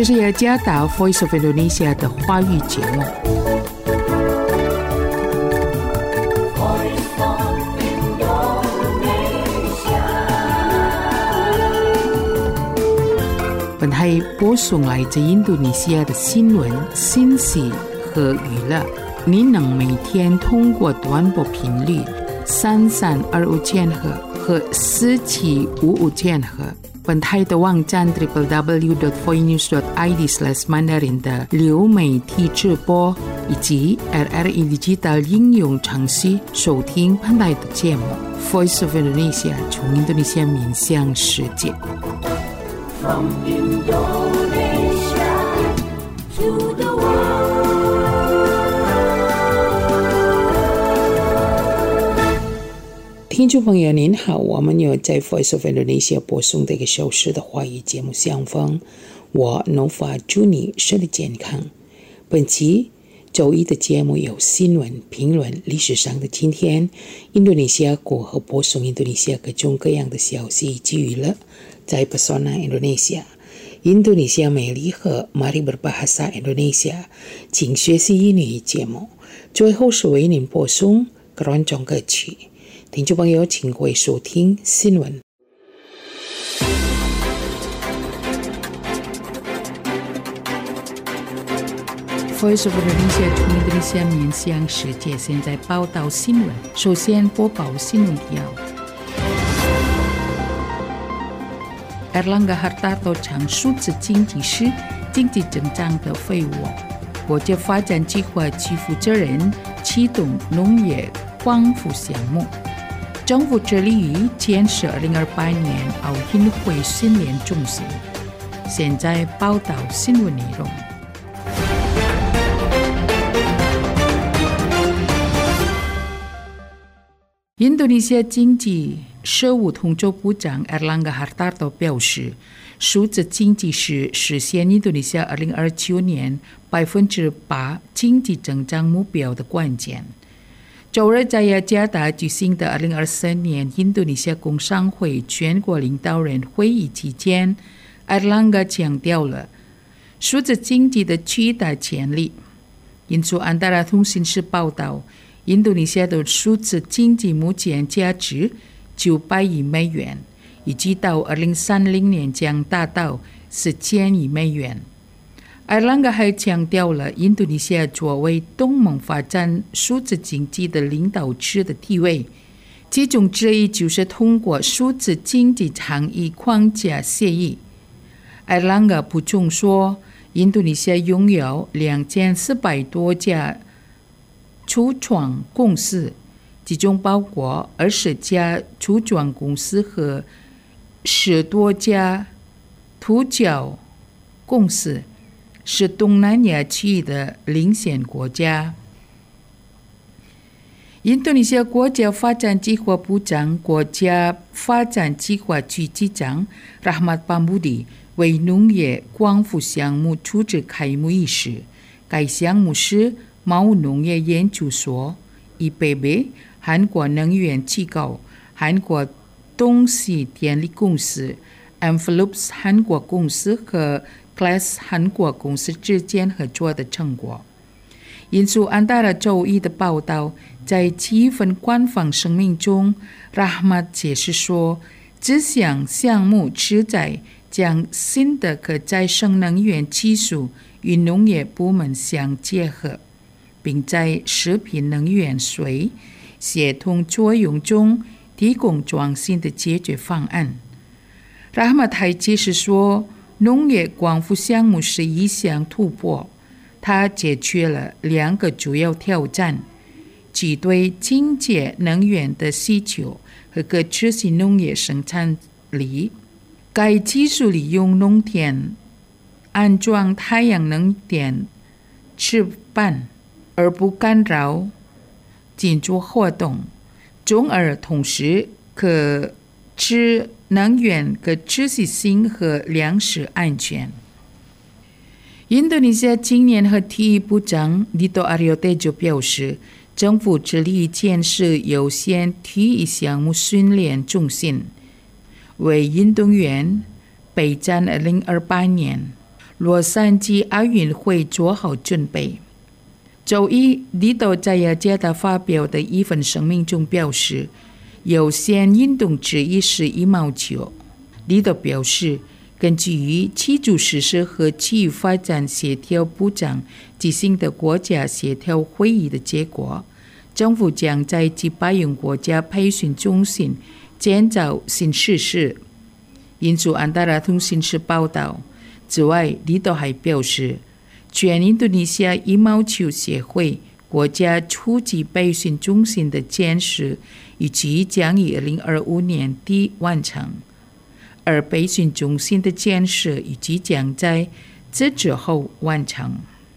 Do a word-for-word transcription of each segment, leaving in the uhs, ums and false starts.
这是雅加达 Voice of Indonesia 的华语节目。本台播送来自印度尼西亚的新闻、信息和娱乐。您能每天通过短波频率三三二五千赫和四七五五千赫。本台的网站 double-u double-u double-u dot voinews dot i d slash mandarin 的流媒体直播以及 R R E Digital 应用程序收听本台的节目 Voice of Indonesia 从印度尼西亚面向世界。From Indonesia to the world。 听众朋友您好，我们有在 Voice of Indonesia 播送的一个小时的华语节目相逢，我 Nova 祝你身体健康。本期周一的节目有新闻、评论、历史上的今天、印度尼西亚国和播送印度尼西亚各种各样的消息以及娱乐。在 Pesona Indonesia， 印度尼西亚美丽和 Mari Berbahasa Indonesia 请学习英语节目。最后是为您播送各种歌曲。听众朋友请各位收听新闻。Voice of Indonesia 从印度尼西亚面向世界，现在报道新闻。首先播报新闻提要。Erlangga Hartarto 讲数字经济是经济增长的废物。国家发展计划区负责人启动农业光伏项目。政府致力于建设二零二八年奥运会训练中心。现在报道新闻内容。印度尼西亚经济事务统筹部长 Erlangga Hartarto 表示，数字经济是实现印度尼西亚二零二九年百分之八经济增长目标的关键。周日在雅加达举行的二零二三年印度尼西亚工商会全国领导人会议期间 ，Erlangga 强调了数字经济的巨大潜力。印度安达拉通讯社报道，印度尼西亚的数字经济目前价值九百亿美元，预计到二零三零年将达到四千亿美元。Erlangga还强调了印度尼西亚作为东盟发展数字经济的领导者的地位，其中之一就是通过数字经济倡议框架协议。Erlangga补充说，印度尼西亚拥有两千四百多家初创公司，其中包括二十家初创公司和十多家土教公司，是东南亚区域的领先国家。印度尼西亚国家发展计划部长、国家发展计划局局长 Rahmat Pambudi 为农业光伏项目出席开幕仪式。该项目是毛农业研究所、E P B、韩国能源机构、韩国东西电力公司、Envelopes 韩国公司和 Class 韩国公司之间合作的成果。印度安达拉周一的报道，在七份官方声明中 ，Rahmat 解释说，这项项目旨在将新的可再生能源技术与农业部门相结合，并在食品能源税协同作用中提供创新的解决方案。Rahmat 还解释说，农业光伏项目是一项突破，它解决了两个主要挑战，即对清洁能源的需求和可持续农业生产力。该技术利用农田安装太阳能电池板，而不干扰建筑活动，从而同时可持能源可持续性和粮食安全。印度尼西亚青年和体育部长 Dito Aryo Tejo 表示，政府致力建设有限体育项目训练中心，为运动员备战二零二八年洛杉矶奥运会做好准备。周一，里多在雅加达发表的一份声明中表示，有限运动之一是羽毛球。里多表示，根据于气组实施和区域发展协调部长举行的国家协调会议的结果，政府将在几百用国家培训中心建造新设施。引述安达拉通讯社报道，此外，里多还表示，全印度尼西亚羽毛球协会国家初级培训中心的建设预计将于二零二五年底完成，而培训中心的建设预计将在这之后完成。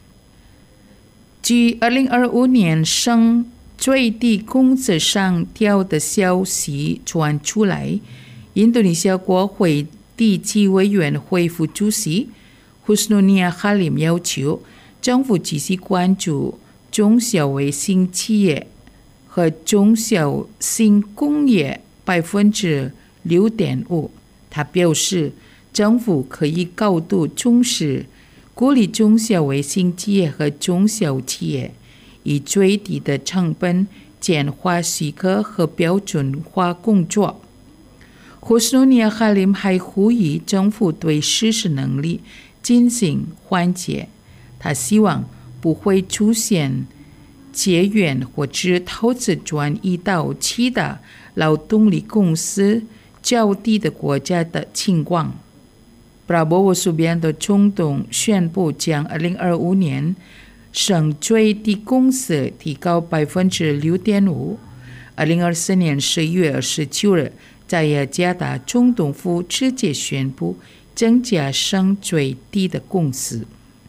据二零二五年升最低工资上调的消息传出来，印度尼西亚国会地区委员会副主席Husnunia Halim 要求政府继续关注中小微型企业和中小型工业百分之六点五。他表示，政府可以高度重视鼓励中小微型企业和中小企业以最低的成本简化许可和标准化工作。Husnunia Halim 还呼吁政府对实施能力进行缓解。他希望不会出现结缘或者投资转移到其他劳动力公司较低的国家的情况。Prabowo Subianto 总统宣布将二零二五年省最低工资提高百分之六点五。二零二四年十一月二十九日，在雅加达总统府直接宣布增加省最低的工资。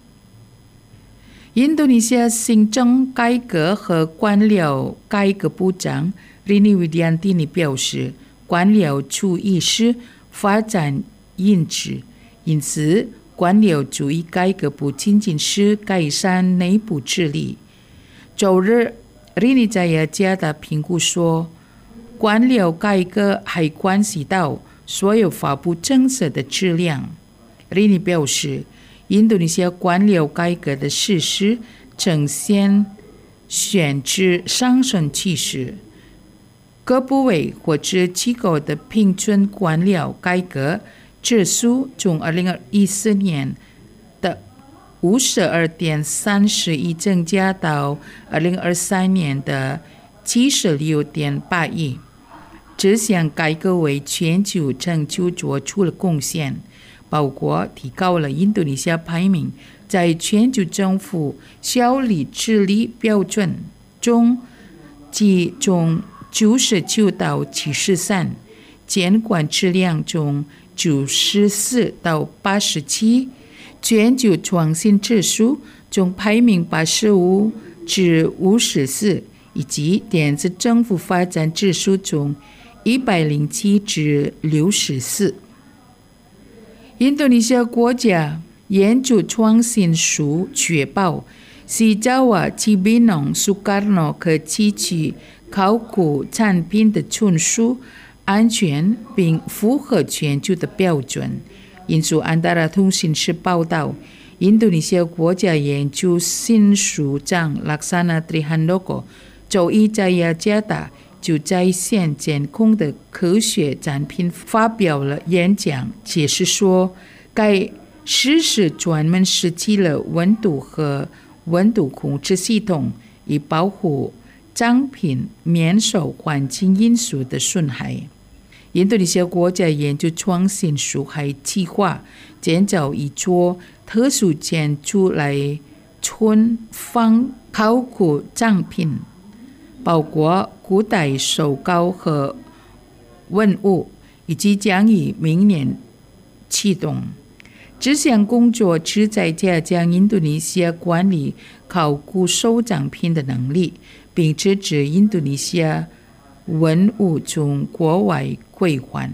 印度尼西亚行政改革和官僚改革部长 Rini Widiantini 表示，官僚主义是发展因子，因此官僚主义改革不仅仅是改善内部治理。周日 Rini 在雅加达评估说，官僚改革还关系到所有发布政策的质量。Rini 表示，印度尼西亚官僚改革的实施呈现显著上升趋势。各部委或者机构的平均官僚改革指数从二零一四年的 五十二点三一增加到二零二三年的 七十六点八一。这项改革为全球成就做出了贡献，包括提高了印度尼西亚排名在全球政府效率治理标准中即从九十九到七十三，监管质量中九十四到八十七，全球创新指数中排名八十五至五十四，以及电子政府发展指数中一百零七至六十四。印度尼西亚国家研究创新署确保西爪哇奇比农苏卡诺可提取考古产品的纯属安全并符合全球的标准。引述安达拉通讯社报道，印度尼西亚国家研究新署长拉萨纳特里汉诺戈周一在雅加达就在线监控的科学展品发表了演讲，解释说，该设施专门设计了温度和温度控制系统，以保护展品免受环境因素的损害。印度尼西亚国家研究创新署还计划建造一座特殊建筑来存放考古展品，包括古代手稿和文物，以及将于明年启动。这项工作旨在加强印度尼西亚管理考古收藏品的能力，并支持印度尼西亚文物从国外归还。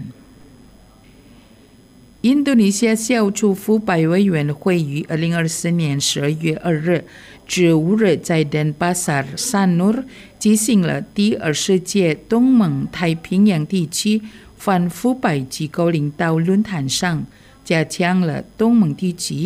印度尼西亚消除腐败委员会于二零二四年十二月二日至五日在登巴萨尔萨努尔举行了第二十届东盟太平洋地区反腐败机构领导论坛上，加强了东盟地区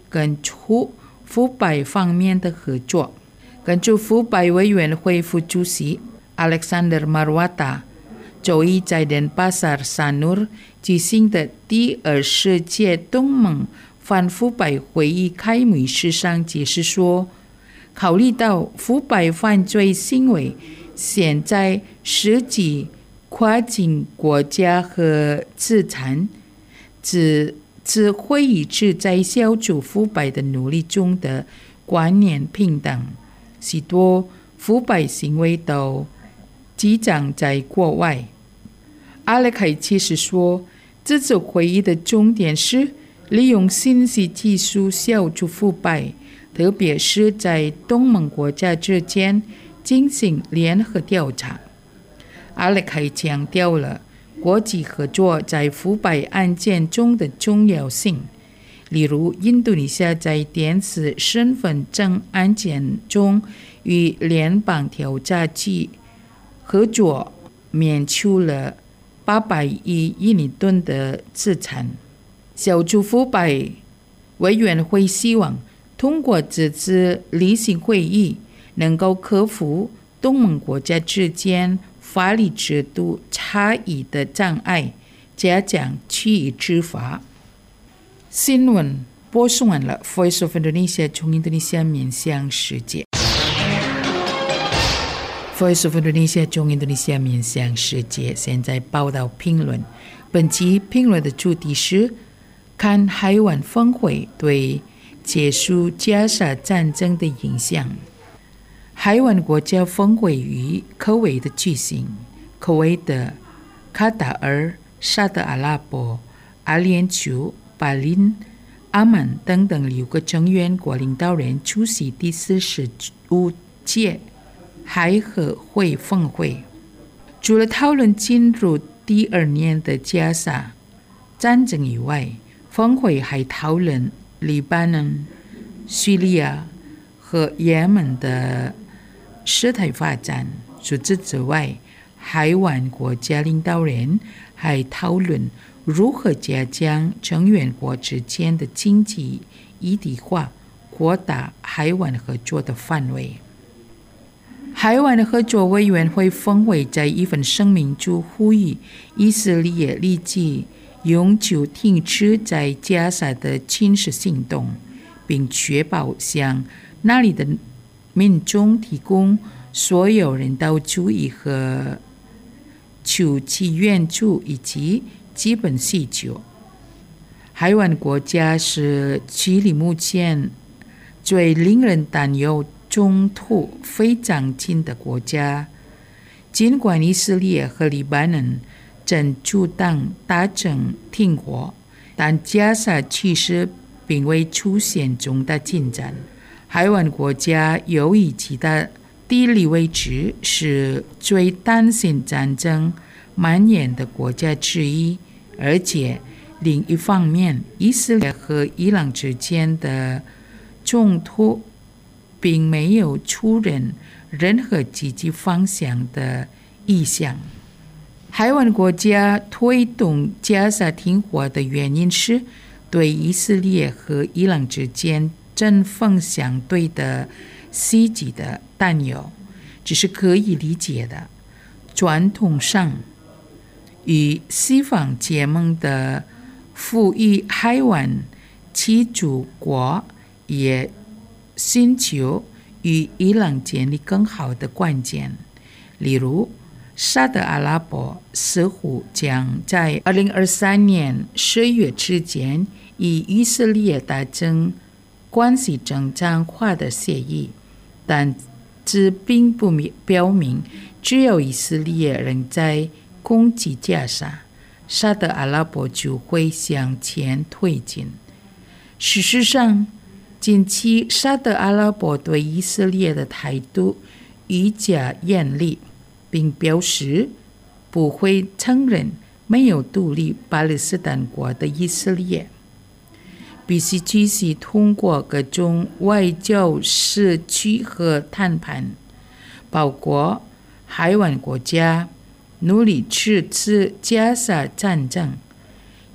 跟处腐败方面的合作。根据腐败委员会副主席 Alexander Marwata 周一在 Denpasar Sanur 举行的第二十届东盟反腐败会议开幕式上解释说，考虑到腐败犯罪行为现在涉及跨境国家和资产，自自会议旨在消除腐败的努力中的观念平等，许多腐败行为都集中在国外。阿勒凯解释说，这次会议的重点是利用信息技术消除腐败，特别是在东盟国家之间进行联合调查。阿勒凯强调了国际合作在腐败案件中的重要性，例如印度尼西亚在电子身份证案件中与联邦调查局合作，免除了八百亿印尼盾的资产。消除腐败委员会希望通过这次例行会议，能够克服东盟国家之间法律制度差异的障碍，加强区域执法。新闻播送完了 Voice of Indonesia 从印度尼西亚面向世界。Voice of Indonesia 从印度尼西亚面向世界，现在报道评论。本期评论的主题是看海湾峰会对结束加沙战争的影响。海湾国家峰会于科威的举行，科威的、卡塔尔、沙特阿拉伯、阿联酋、巴林、阿曼等等六个成员国领导人出席第四十五届海合会峰会。除了讨论进入第二年的加沙战争以外，峰会还讨论黎巴嫩、叙利亚和也门的事态发展。除此之外，海湾国家领导人还讨论如何加强成员国之间的经济一体化，扩大海湾合作的范围。海湾合作委员会峰会在一份声明中呼吁以色列立即永久停止在加沙的侵蚀行动，并确保向那里的民众提供所有人道主义和救济援助以及基本需求。海湾国家是距离目前最令人担忧冲突非常近的国家。尽管以色列和黎巴嫩正主张达成停火，但加沙其实并未出现重大进展。海湾国家由于其他地理位置是最担心战争蔓延的国家之一，而且另一方面，以色列和伊朗之间的冲突并没有出现任何积极方向的意向。海湾国家推动加沙停火的原因是对以色列和伊朗之间针锋相对的袭击的担忧，这是可以理解的。传统上，与西方结盟的富裕海湾其主国也寻求与伊朗建立更好的关系。例如，沙特阿拉伯似乎将在二零二三年十月之前与以色列达成关系正常化的协议，但这并不表明只有以色列仍在攻击加沙，沙特阿拉伯就会向前推进。事实上，近期沙特阿拉伯对以色列的态度愈加严厉，并表示不会承认没有独立巴勒斯坦国的以色列，必须继续通过各种外交时机和谈判，包括海湾国家努力制止加沙战争，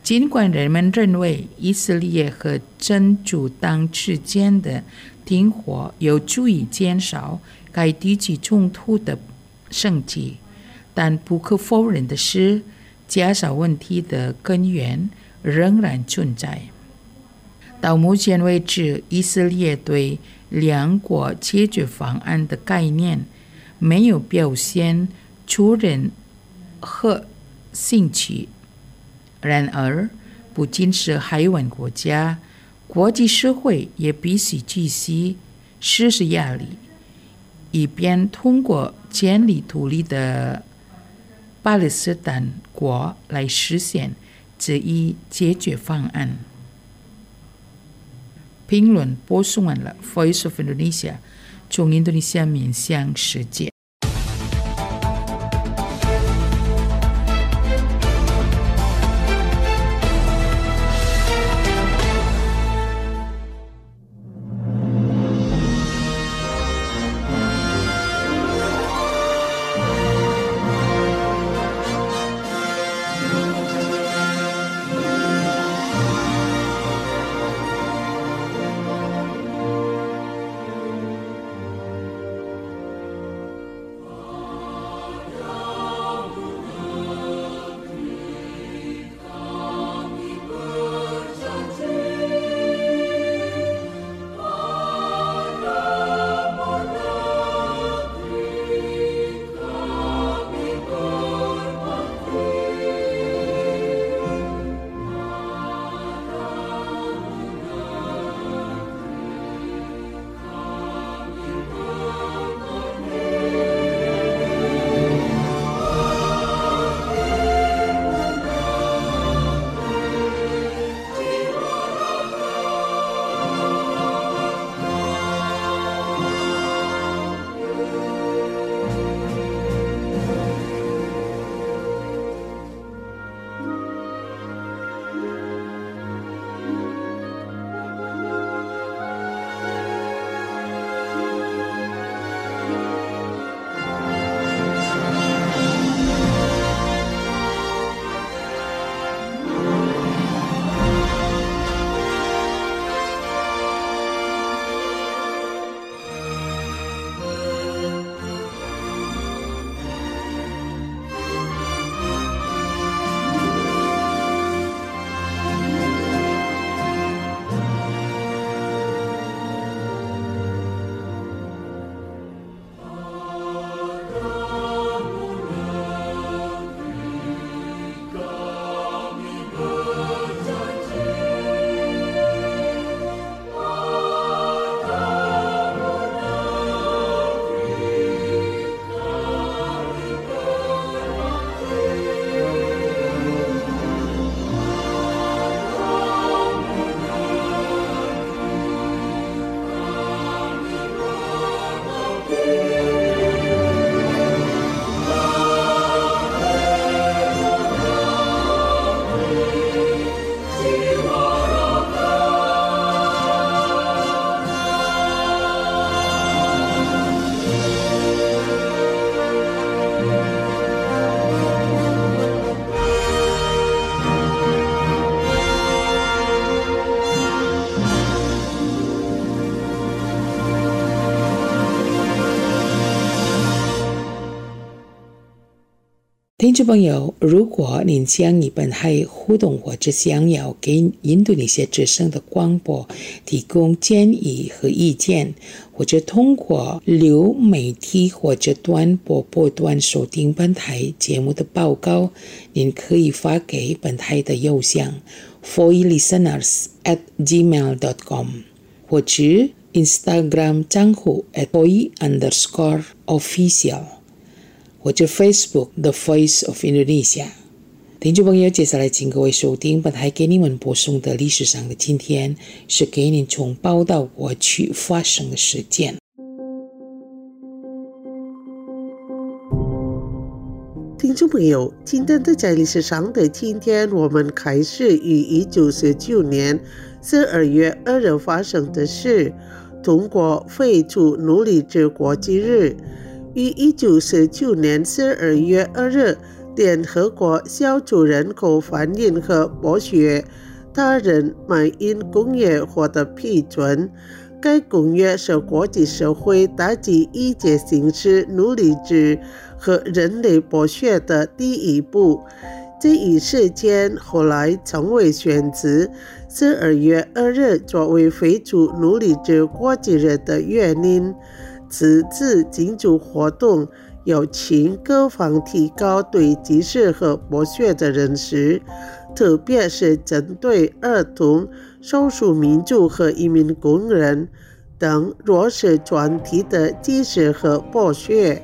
尽管人们认为以色列和真主党之间的停火有助于减少该地区冲突的升级，但不可否认的是，加沙问题的根源仍然存在。到目前为止，以色列对两国解决方案的概念没有表现出任何兴趣。然而，不仅是海湾国家，国际社会也必须继续实施压力，以便通过建立独立的巴勒斯坦国来实现这一解决方案。评论播送完了 Voice of Indonesia 从印度尼西亚面向世界。听众朋友，如果您将与本台互动或者想要给印度尼西亚之声的广播提供建议和意见，或者通过流媒体或者短波波段收听本台节目的报告，您可以发给本台的邮箱 voilisteners at gmail dot com 或者 Instagram 账户 at voi underscore official或者 Facebook The Voice of Indonesia。 听众朋友，接下来请各位收听本台给你们播送的历史上的今天，是给您从报道过去发生的事件。 听众朋友，今天的在历史上的今天，我们开始于一九四九年十二月二日发生的事，中国废除奴隶制国际日。于一九四九年十二月二日， 联合国消除人口贩运和剥削他人卖淫公约获得批准。该公约是国际社会打击一切形式奴隶制和人类剥削的第一步。这一事件后来成为选择十二月二日作为废除奴隶制国际日的原因。此次庆祝活动要请各方提高对歧视和剥削的认识，特别是针对儿童、少数民族和移民工人等弱势团体的歧视和剥削。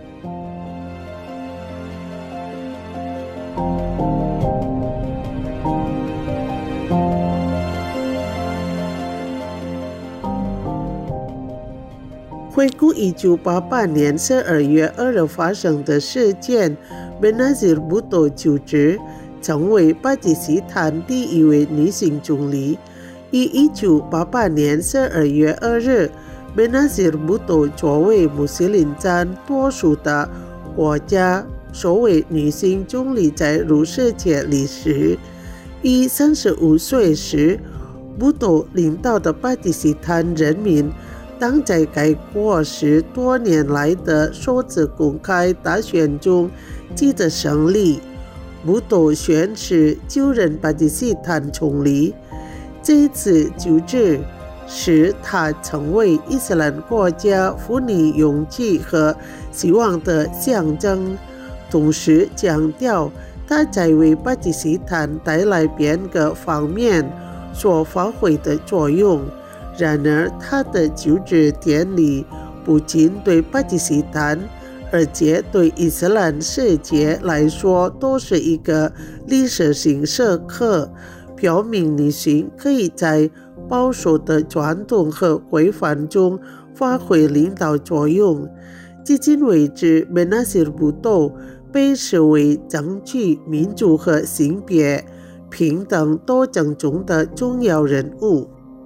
回顾一九八八年十二月二日发生的事件，贝纳吉尔·布多就职，成为巴基斯坦第一位女性总理。于一九八八年十二月二日，贝纳吉尔·布多作为穆斯林占多数的国家首位女性总理载入世界历史。于三十五岁时，布多领导的巴基斯坦人民当在该国十多年来的首次公开大选中取得胜利。布多宣誓就任巴基斯坦总理。这次就职使他成为伊斯兰国家妇女勇气和希望的象征，同时强调他在为巴基斯坦带来变革方面所发挥的作用。然而，他的就职典礼不仅对巴基斯坦，而且对伊斯兰世界来说都是一个历史性时刻，表明女性可以在保守的传统和规范中发挥领导作用。至今为止，贝纳吉尔·布多被视为争取民主和性别平等斗争中的重要人物。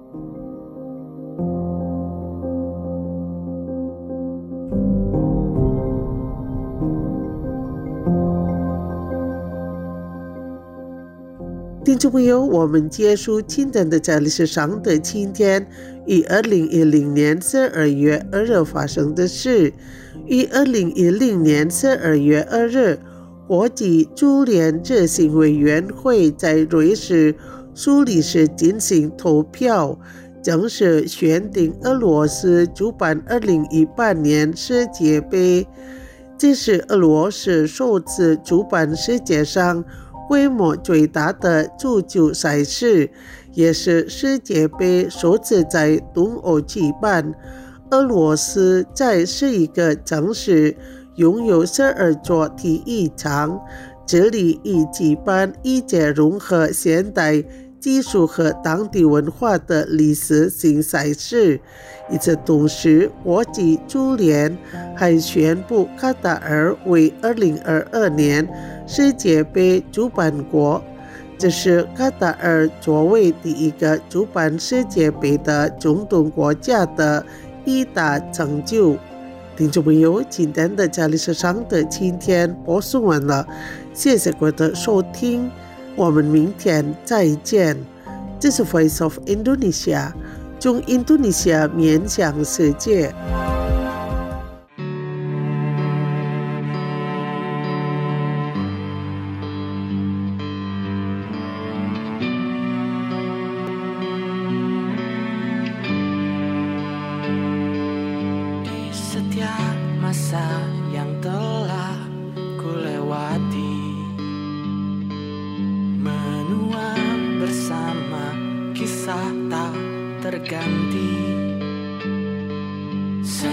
听众朋友，我们结束今天的在历史上的今天于二零一零年十二月二日发生的事。于二零一零年十二月二日，国际足联执行委员会在瑞士苏黎世进行投票，正式选定俄罗斯主办二零一八年世界杯。这是俄罗斯首次主办世界上规模最大的足球赛事，也是世界杯首次在东欧举办。俄罗斯在是一个城市拥有十二座体育场，这里以举办一届融合现代技术和当地文化的历史性赛事。与此同时，国际足联还宣布卡塔尔为二零二二年世界杯主办国，这是卡塔尔作为第一个主办世界杯的中东国家的一大成就。听众朋友，今天的在历史上的今天播送完了，谢谢各位的收听，我们明天再见。这是 Voice of Indonesia， 从印度尼西亚面向世界。 Masa yang telah kulewati, menua bersama kisah tak terganti.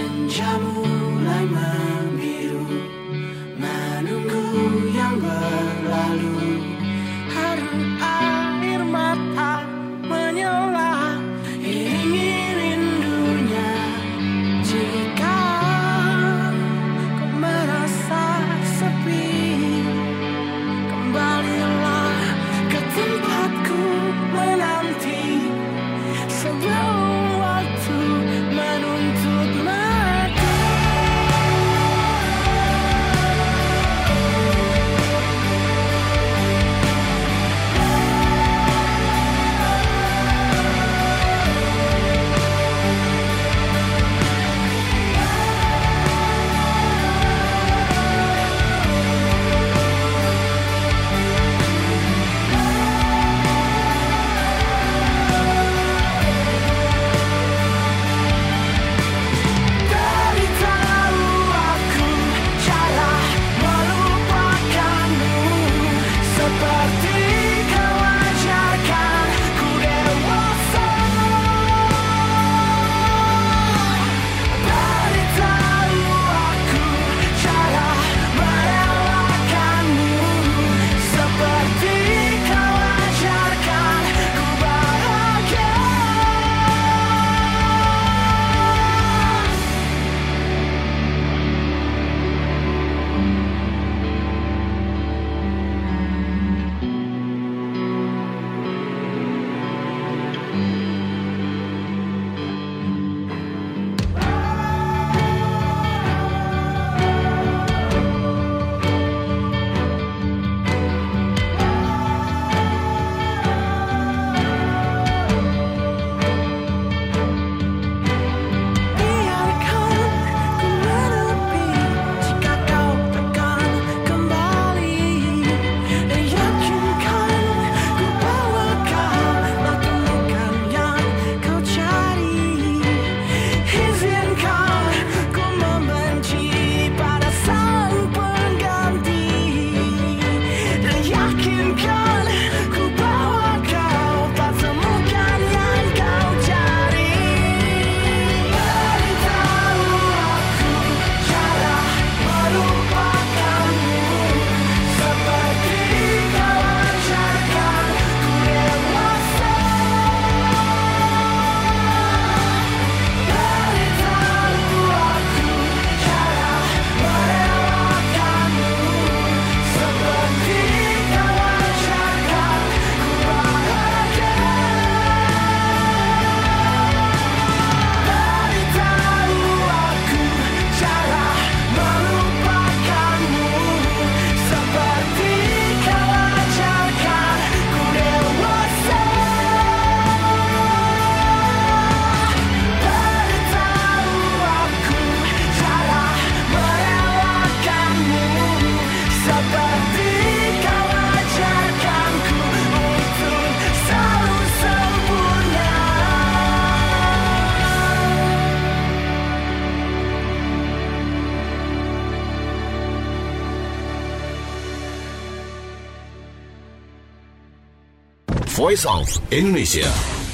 Voice of Indonesia。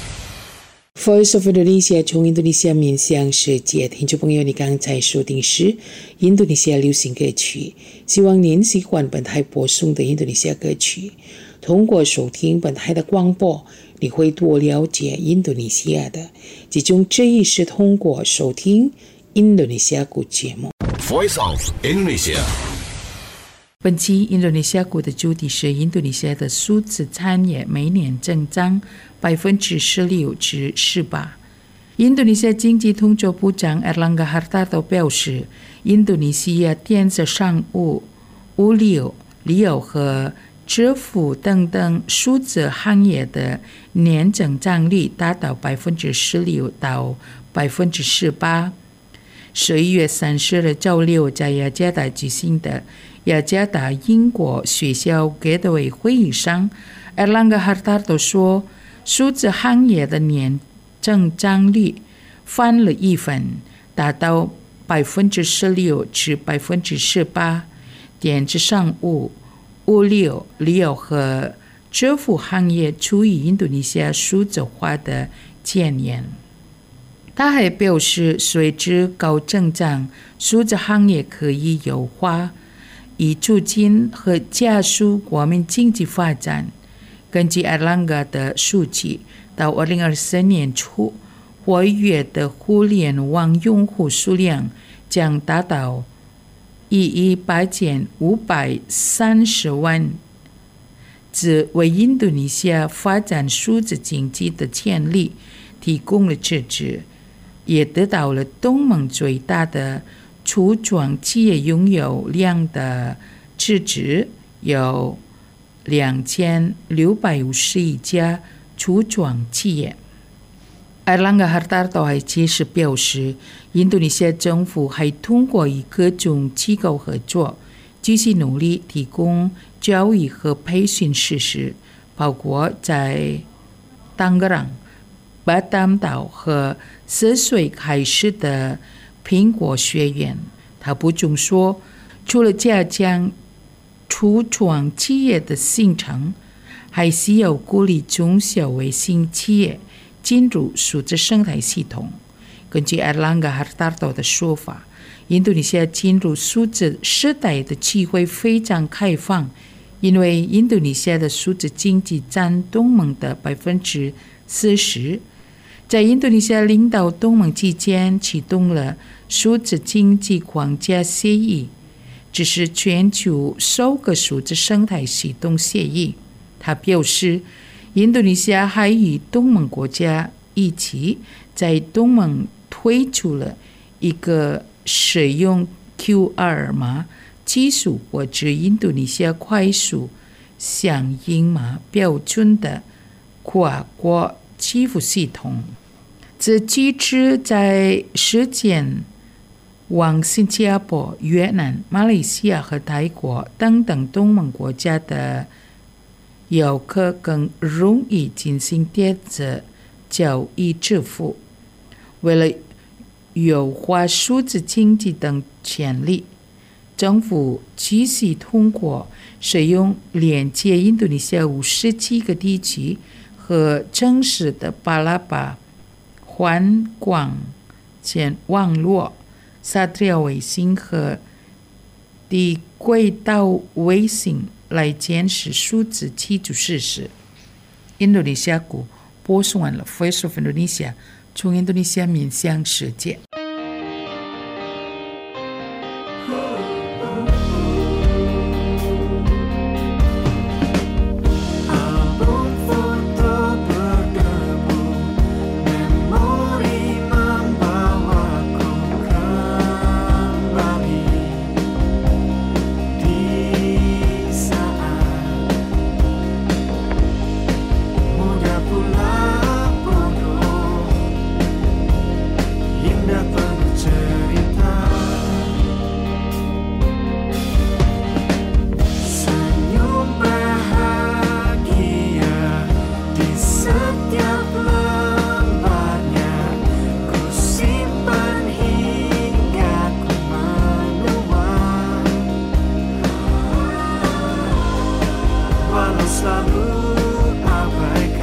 Voice of Indonesia 从印度尼西亚面向世界，听众朋友，你刚才收听是印度尼西亚流行歌曲，希望您喜欢本台播送的印度尼西亚歌曲。通过收听本台的广播，你会多了解印度尼西亚的，其中之一是通过收听印度尼西亚鼓节目。 Voice of Indonesia。 本期印度尼西亚鼓的主题是印度尼西亚的数字产业每年增长百分之十六至十八。印度尼西亚经济统筹部长 Erlangga Hartarto 表示，印度尼西亚电子商务、物流、旅游和支付等等数字行业的年增长率达到百分之十六到百分之十八。十一月三十日周六在雅加达举行的雅加达英国学校 Gateway 会议上 ，Erlangga Hartarto 说，数字行业的年增长率翻了一番，达到百分之十六至百分之十八。电子商务、物流、旅游和支付行业处于印度尼西亚数字化的前沿。他还表示，随着高增长，数字行业可以优化，以促进和加速国民经济发展。根据 Erlangga 的数据，到二零二四年初，活跃的互联网用户数量将达到一亿八千五百三十万，这为印度尼西亚发展数字经济的潜力提供了支持，也得到了东盟最大的初创企业拥有量的支持，有两千六百五十一家初创企业。Erlangga Hartarto 还解释表示，印度尼西亚政府还通过与各种机构合作，继续努力提供教育和培训设施，包括在丹格朗、巴淡岛和十岁开始的苹果学院。他补充说，除了加强初创企业的形成，还需要鼓励中小微型企业进入数字生态系统。根据 Erlangga Hartarto 的说法，印度尼西亚进入数字时代的机会非常开放，因为印度尼西亚的数字经济占东盟的百分之四十。在印度尼西亚领导东盟期间，启动了数字经济框架协议，这是全球首个数字生态系统协议。他表示，印度尼西亚还与东盟国家一起在东盟推出了一个使用 Q R 码技术或者印度尼西亚快速响应码标准的跨国支付系统。这机制在实践往新加坡、越南、马来西亚和泰国等等东盟国家的游客更容易进行电子交易支付。为了优化数字经济等潜力，政府继续通过使用连接印度尼西亚五十七个地区和城市的巴拉巴环光纤网络、沙特卫星和低轨道卫星来建设数字基础设施。印度尼西亚鼓播送完了 Voice of Indonesia 从印度尼西亚面向世界。 selalu abaikan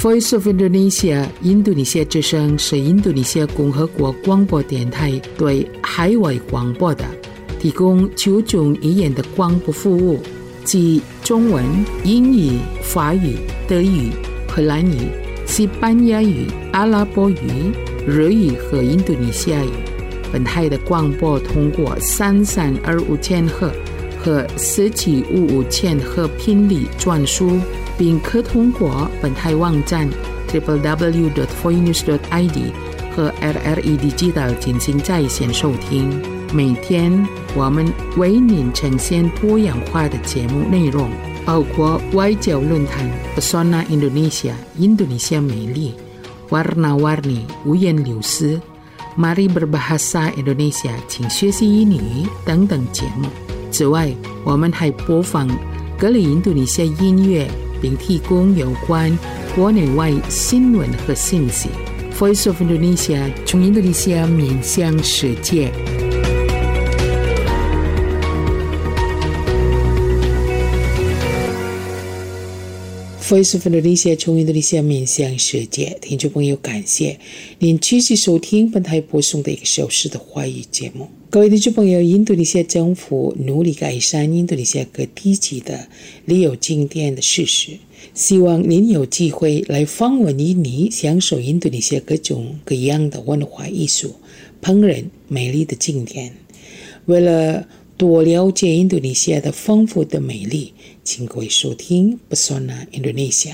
Voice of Indonesia 印度尼西亚之声是印度尼西亚共和国广播电台对海外广播的提供九种语言的广播服务，即中文、英语、法语、德语、荷兰语、西班牙语、阿拉伯语、日语和印度尼西亚语。本台的广播通过三三二五千赫和四七五五千赫频率转输，并可通过本台网站 double-u double-u double-u dot voinews dot i d 和 R R E Digital 进行在线收听。每天我们为您呈现多样化的节目内容，包括外交论坛 Pesona Indonesia 印度尼西亚美丽 Warna-Warni 五颜六色 Mari Berbahasa Indonesia 请学习英语等等节目。此外，我们还播放各类印度尼西亚音乐，并提供有关国内外新闻和信息。 Voice of Indonesia 从印度尼西亚面向世界。Voice of Indonesia 从印度尼西亚面向世界，听众朋友，感谢您继续收听本台播送的一个小时的华语节目。各位听众朋友，印度尼西亚政府努力改善印度尼西亚各地区的旅游景点的设施，希望您有机会来访问印尼，享受印度尼西亚各种各样的文化艺术、烹饪、美丽的景点。为了多了解印度尼西亚的丰富的美丽，请各位收听 Pesona Indonesia。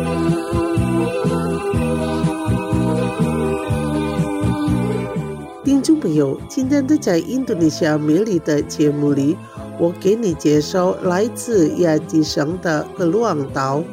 听众朋友，今天的在印度尼西亚美丽的节目里，我给你介绍来自亚吉省的格鲁昂岛。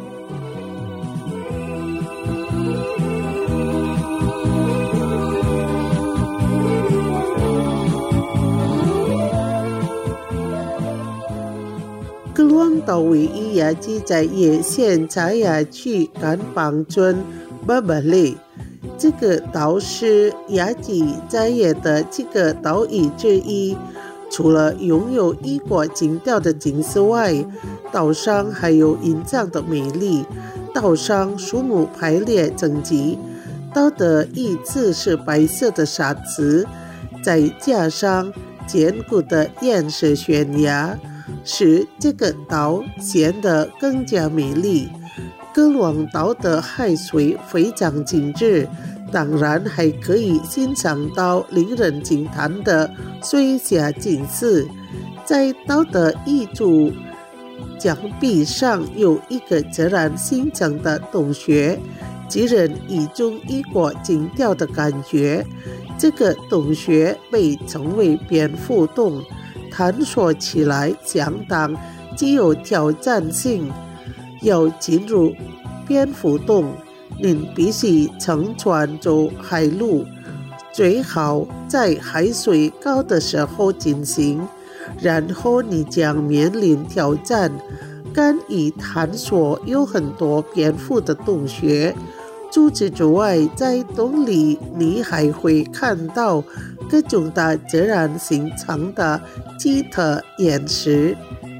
格鲁昂岛位于雅吉在野县查雅区甘邦村巴巴类，这个岛是雅吉在野的几个岛屿之一。除了拥有异国情调的景色外，岛上还有隐藏的美丽。岛上树木排列整齐，岛的一侧是白色的沙子，再加上坚固的岩石悬崖，使这个岛显得更加美丽。格鲁昂岛的海水非常清澈，当然还可以欣赏到令人惊叹的水下景色。在岛的一处墙壁上有一个自然形成的洞穴，给人一种异国情调的感觉。这个洞穴被称为蝙蝠洞，探索起来相当具有挑战性。要进入蝙蝠洞，您必须乘船走海路，最好在海水高的时候进行，然后你将面临挑战。敢于探索有很多蝙蝠的洞穴。除此之外，在洞里你还会看到各种大自然形成的奇特岩石。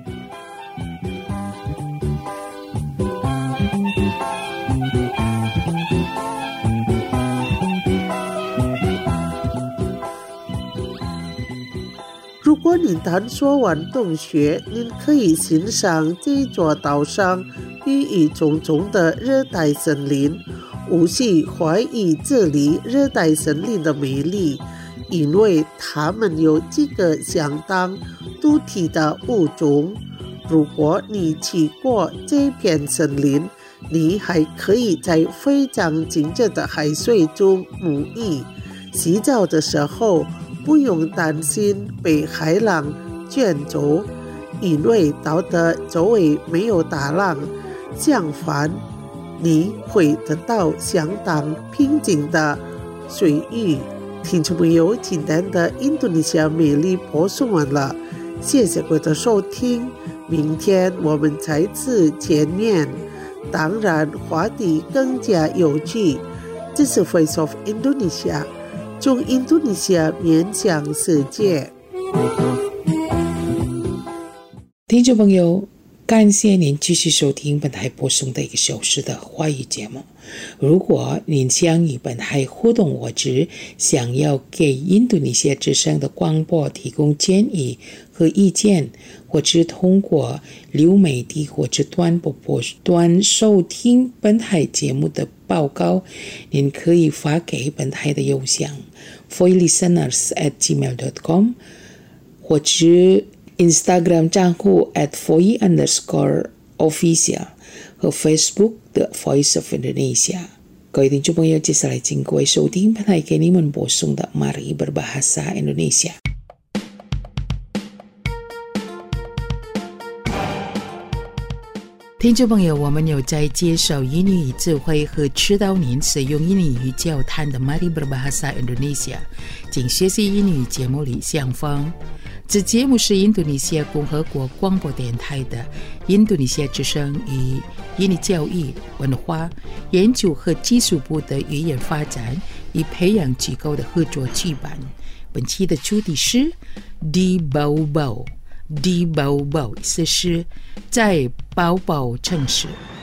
如果您探索完洞穴，您可以欣赏这座岛上郁郁葱葱的热带森林。无需怀疑这里热带森林的美丽，因为它们有几个相当独特的物种。如果你去过这片森林，你还可以在非常清澈的海水中沐浴。洗澡的时候不用担心被海浪卷走，因为岛的周围没有大浪，相反，你会得到相当平静的水域。听众朋友，今天的印度尼西亚美丽播送完了，谢谢各位的收听，明天我们再次见面，当然话题更加有趣。这是 Voice of Indonesia， 从印度尼西亚面向世界。 听众朋友， 感谢您继续收听本台播送的一个小时的华语节目。如果您想与本台互动，或者想要给印度尼西亚之声的广播提供建议和意见，或者通过流媒体或者短波波段收听本台节目的报告，您可以发给本台的邮箱 f o y listeners at gmail dot com 或者Instagram 账户 at foy underscore official 和 Facebook The Voice of Indonesia。 各位听众朋友，接下来请各位收听本台给你们播送的 Mari Berbahasa Indonesia。 听众朋友，我们有在介绍印尼语智慧和指导您使用印尼语交谈的 Mari Berbahasa Indonesia， 请学习印尼语节目里相逢。这节目是印度尼西亚共和国广播电台的印度尼西亚之声与印尼教育、文化研究和技术部的语言发展与培养机构的合作举办。本期的主题是 Di Bau-Bau Di Bau-Bau 意思是在包包城市。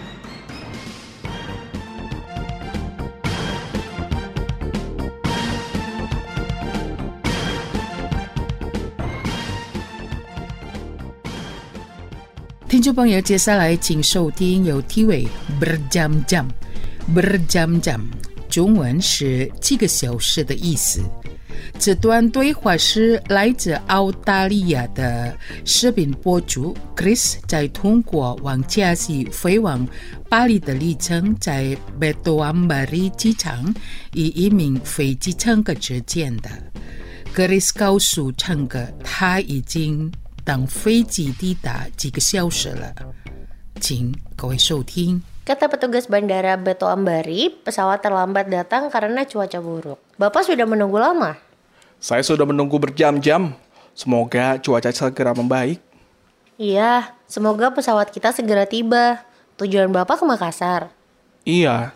听众朋友，接下来请收听有题为 berjam-jam berjam-jam 中文是几个小时的意思。这段对话是来自澳大利亚的视频博主 Chris 在通过往加西飞往巴黎的历程，在贝多安巴里机场与一名飞机乘客之间的。Chris 告诉乘客，他已经等飞机抵达几个小时了，请各位收听。 Kata petugas bandara Beto Ambari, pesawat terlambat datang karena cuaca buruk. Bapak sudah menunggu lama? Saya sudah menunggu berjam-jam. Semoga cuaca segera membaik. Iya, semoga pesawat kita segera tiba. Tujuan Bapak ke Makassar? Iya.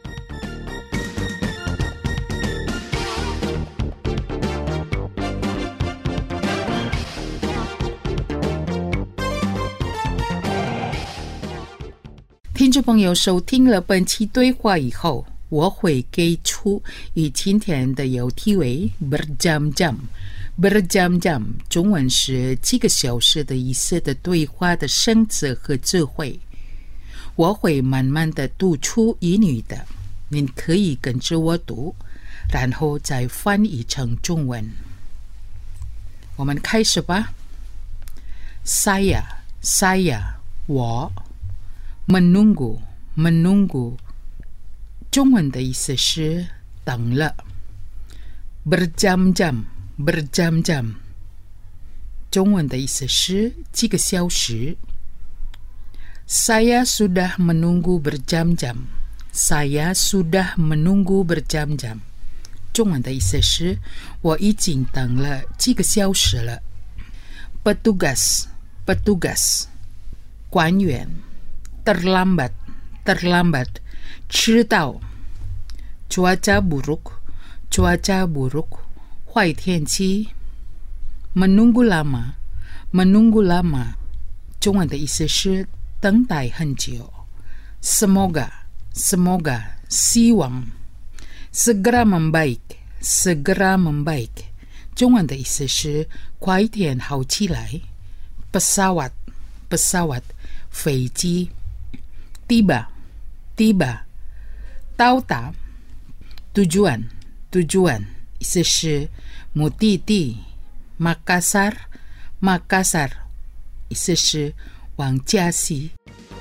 听众朋友，收听了本期对话以后，我会给出与今天的有题为 berjam-jam berjam-jam 中文是几个小时的意思的对话的生词和智慧。我会慢慢的读出英语的，您可以跟着我读，然后再翻译成中文。我们开始吧。Saya saya 我menunggu menunggu 中文的意思是等了。berjam-jam berjam-jam 中文的意思是几个小时。Saya sudah menunggu berjam-jam Saya sudah menunggu berjam-jam 中文的意思是我已经等了几个小时了。Petugas petugas 官员。terlambat terlambat 迟到。cuaca buruk cuaca buruk 坏天气。menunggu lama menunggu lama 中文的意思是等待很久。semoga semoga 希望。segera membaik segera membaik 中文的意思是快点好起来。pesawat pesawat 飞机。tiba tiba 到达。tujuan tujuan 意思是目的地。Makassar Makassar 意思是往加西。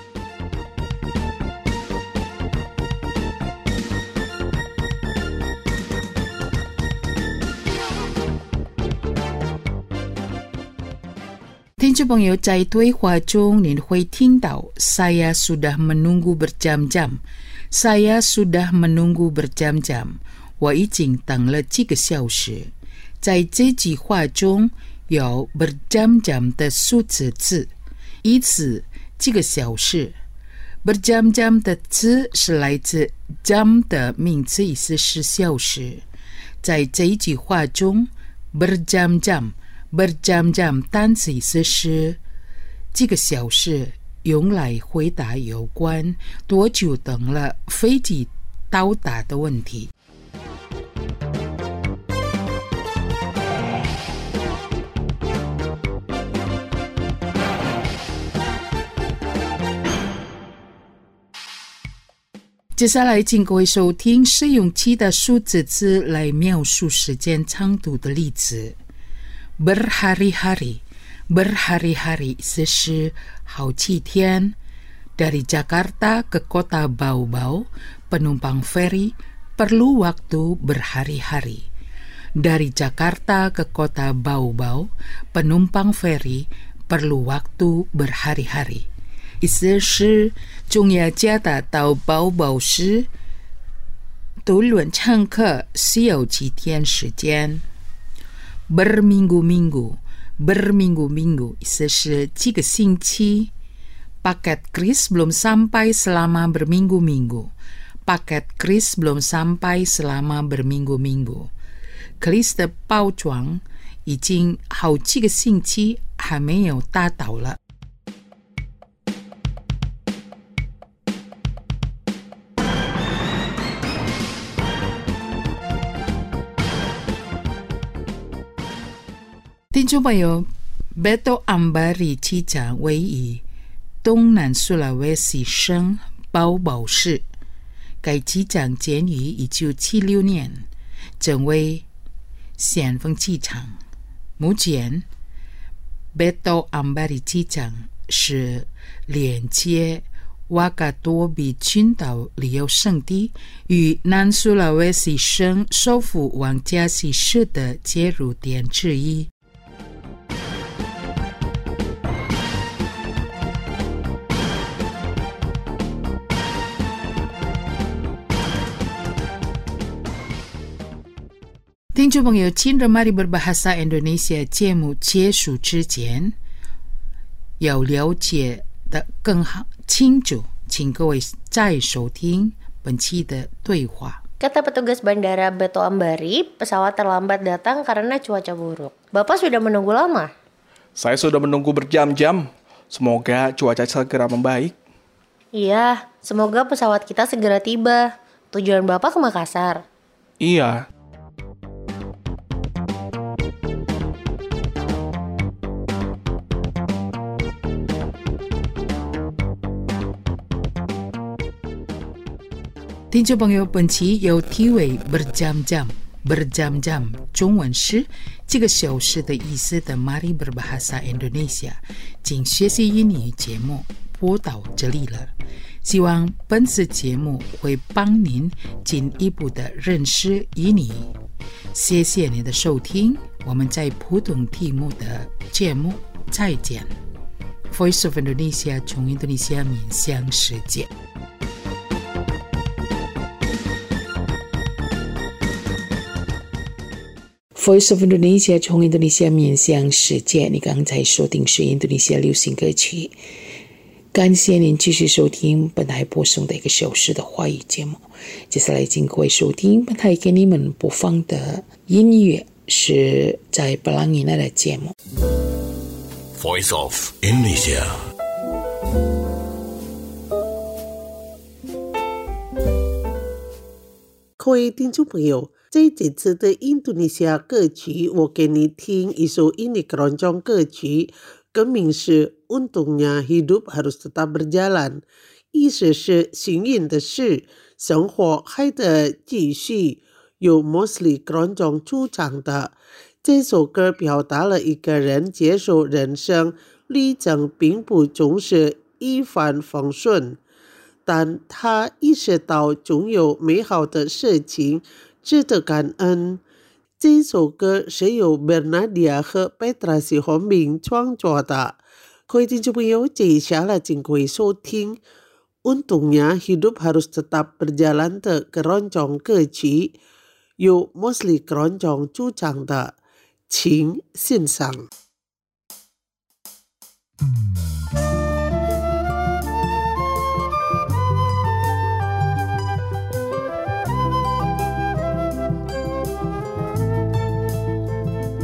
听众朋友，在对话中您会听到 Saya sudah menunggu berjam-jam Saya sudah menunggu berjam-jam 我已经等了几个小时。在这句话中有 berjam-jam 的数字字，意思几个小时。berjam-jam 的字是来自 jam 的名词，意思是小时。在这一句话中 berjam-jam berjam-jam 单词意思是几个小时， 用来回答有关多久等了飞机到达的问题。接下来请各位收听试用期的数字词来描述时间长度的例子。berhari-hari berhari-hari 意思是好几天。Dari Jakarta ke kota Bau-Bau, penumpang feri perlu waktu berhari-hari. Dari Jakarta ke kota Bau-Bau, penumpang feri perlu waktu berhari-hari. 意思是从雅加达到宝宝时，渡轮乘客需要几天时间。berminggu-minggu berminggu-minggu 意思是几个星期。Paket kris belum sampai selama berminggu-minggu. Paket kris belum sampai selama berminggu-minggu. Kris 的包装已经好几个星期还没有达到了。听众朋友 Beto Ambari 机长位于东南苏拉威西省宝宝市，该机场建于一九七六年，成为先锋机场。目前 Beto Ambari 机场是连接瓦嘎多比群岛旅游胜地与南苏拉威西省首府旺加西市的接入点之一。听众朋友，亲人mari berbahasa Indonesia 节目结束之前，要了解的更好清楚，请各位再收听本期的对话。 Kata petugas bandara Beto Ambari, pesawat terlambat datang karena cuaca buruk. Bapak sudah menunggu lama? Saya sudah menunggu berjam-jam. Semoga cuaca segera membaik. Iya, semoga pesawat kita segera tiba. Tujuan Bapak ke Makassar? Iya. 听众朋友，本期有题为 berjam-jam berjam-jam 中文是这个小时的意思的 Mari berbahasa Indonesia 请学习英语节目播到这里了。希望本次节目会帮您进一步的认识英语。谢谢您的收听，我们在普通题目的节目再见。Voice of Indonesia 从印度尼西亚面向世界。Voice of Indonesia 从印度尼西亚面向世界，你刚才收听是印度尼西亚流行歌曲。感谢您继续收听本台播送的一个小时的华语节目。接下来请各位收听本台给你们播放的音乐是在布朗尼纳的节目。 Voice of Indonesia。 各位听众朋友，在这次的印度尼西亚歌曲，我给你听一首印尼keroncong歌曲，歌名是 Untungnya Hidup Harus Tetap Berjalan， 意思是幸运的是生活还得继续，由 Mostly keroncong 主唱的。这首歌表达了一个人接受人生历程并不总是一帆风顺，但他意识到总有美好的事情值得感恩。这首歌是由 Bernadia 和 Petra Sihombing 创作的。各位听众朋友，接下来请各位收听 Untungnya Hidup Harus Tetap Berjalan 的 keroncong 歌曲，由 Mostly keroncong 主唱的，请欣赏。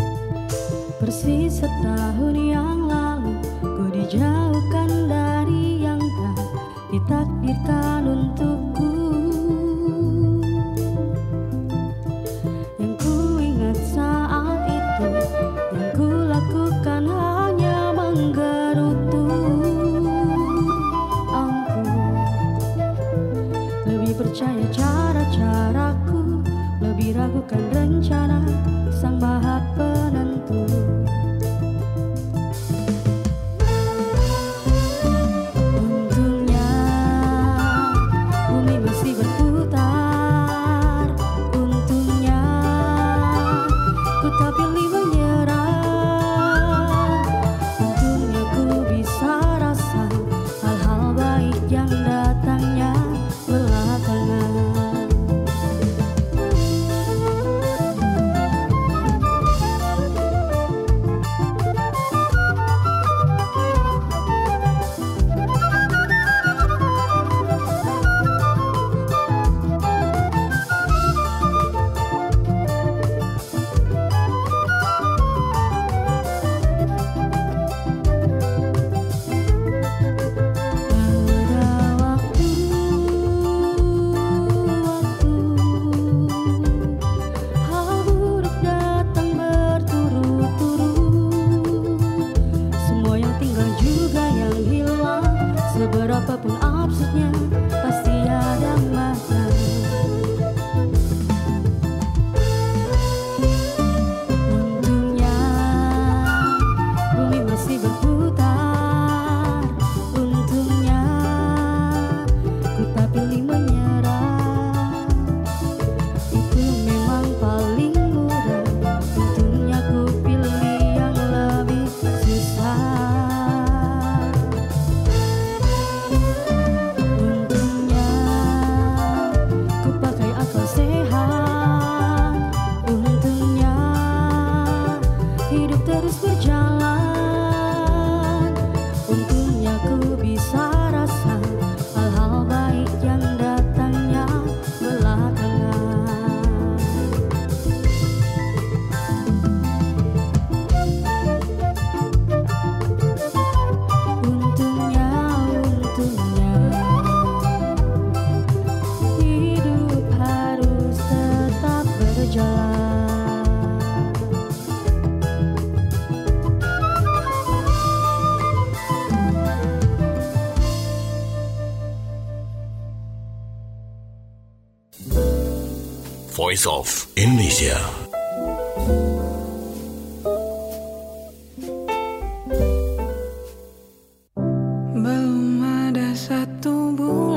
Persis setahun yang lalu ku dijauhkan dari percaya cara-caraku, lebih ragukan rencana Sang Maha Penentu. Untungnya bumi masih berputar, untungnya ku tak pilih menyerah, untungnya ku bisa rasa hal-hal baik yang datangnya belakangan. Berapapun absurdnya pasti ada makna. Untungnya bumi masih berputar, untungnya ku tak pilih menyerah, itu memang paling mudah, untungnya ku pilih yang lebih susah. Terus berjalan, untungnya ku bisa rasa hal-hal baik yang datangnya belakangan. Untungnya, untungnya hidup harus tetap berjalan. Voice of Indonesia. Belum ada satu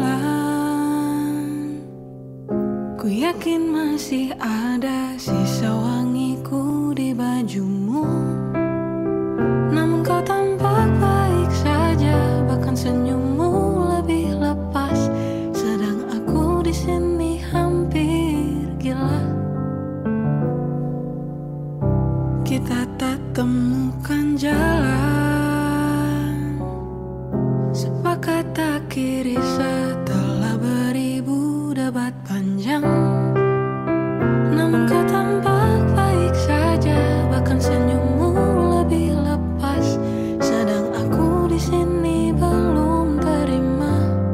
bulan, ku yakin masih ada sisa wangiku di bajumu. Namun kau tampak baik saja, bahkan senyummu lebih lepas, sedang aku di sini hampir gila. Kita tak temukan jalan, sepakat akhiri setelah beribu debat panjang. Namun kau tampak baik saja, bahkan senyummu lebih lepas, sedang aku di sini belum terima.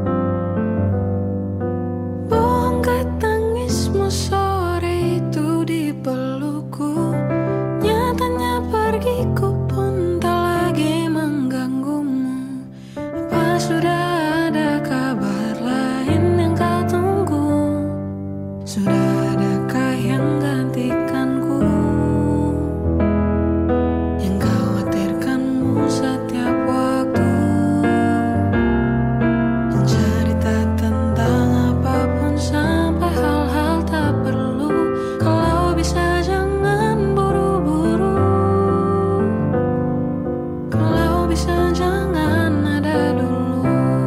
Bongkar tangismu sore itu di pelukku, nyatanya pergiku pun tak lagi mengganggumu. Apa sudah ada kabar lain yang kau tunggu? Sudah adakah yang gantikanku? Yang khawatirkanmu setiap waktu, cerita tentang apapun sampai hal-hal tak perlu. Kalau bisa jangan buru-buru, kalau bisa jangan ada dulu.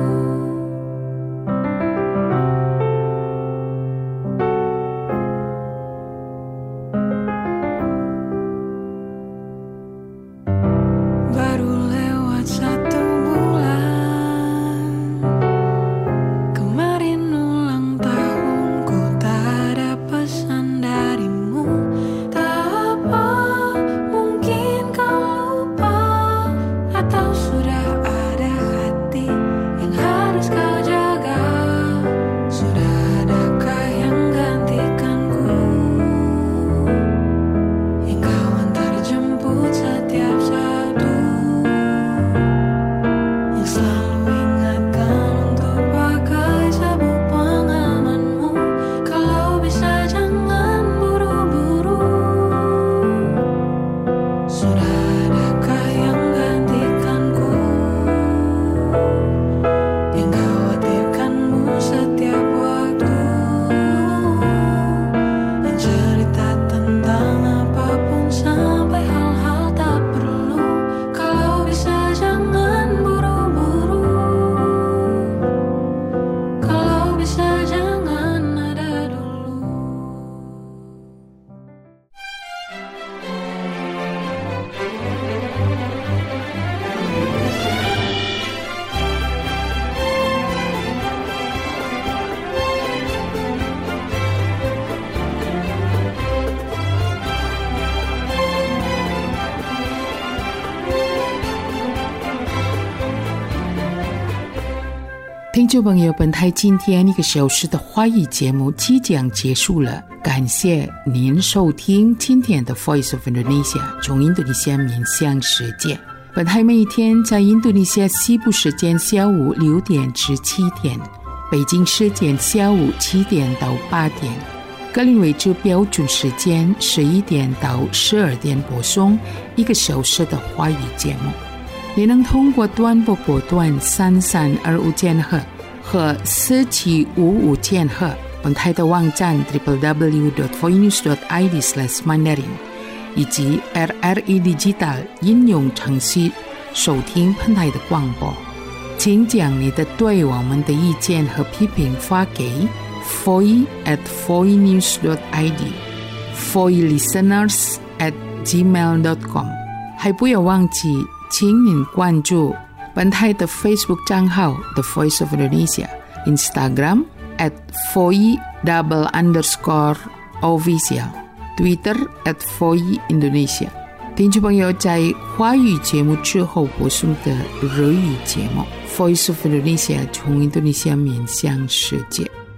听众朋友，本台今天一个小时的华语节目即将结束了，感谢您收听今天的 Voice of Indonesia 从印度尼西亚面向世界。本台每一天在印度尼西亚西部时间下午六点至七点，北京时间下午七点到八点，格林威治标准时间十一点到十二点播送一个小时的华语节目。你能通过短波波段三三二五千赫和四七五五千赫，本台的网站 double-u double-u double-u dot voinews dot i d slash mandarin 以及 R R E Digital 应用程序收听本台的广播。请将你的对我们的意见和批评发给 voice at voinews dot i d voice listeners at gmail dot com。 还不要忘记请您关注本台的 Facebook 账号 The Voice of Indonesia， Instagram at voice double underscore official， Twitter at voice Indonesia。 听众朋友，在华语节目之后播送的日语节目 Voice of Indonesia 从印度尼西亚面向世界。